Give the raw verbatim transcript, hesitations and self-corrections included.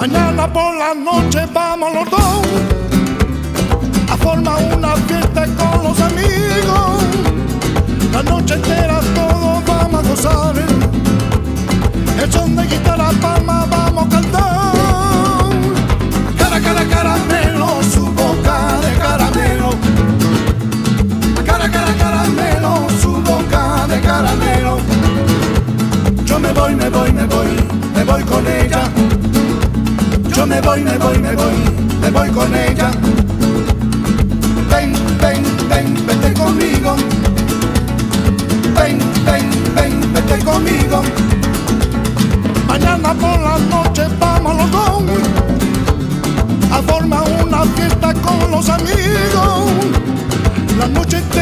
Mañana por la noche vamos los dos a formar una fiesta con los amigos. La noche entera todos vamos a gozar. El son de guitarra, palma, vamos a cantar. Cara, cara, caramelo, su boca de caramelo. Cara, cara, caramelo, su boca de caramelo. Yo me voy, me voy, me voy, me voy con ella. Yo me voy, me voy, me voy, me voy con ella. Ven, ven, ven, vete conmigo. Ven, ven, ven, vete conmigo. Mañana por la noche vamos los dos a formar una fiesta con los amigos. La noche